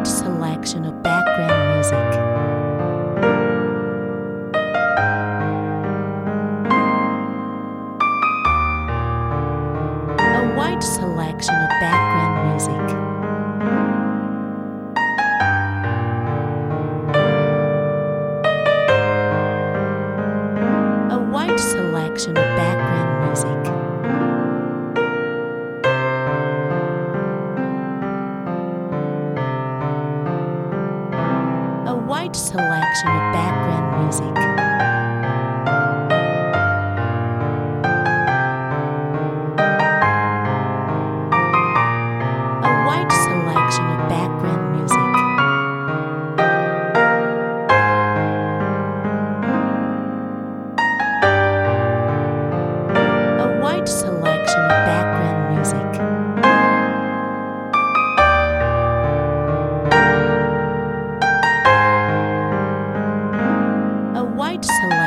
wide selection of background music. A wide selection of background music. A wide selection of background music. A wide selection of background music. A wide selection of background music. A wide selection of background music. A wide selection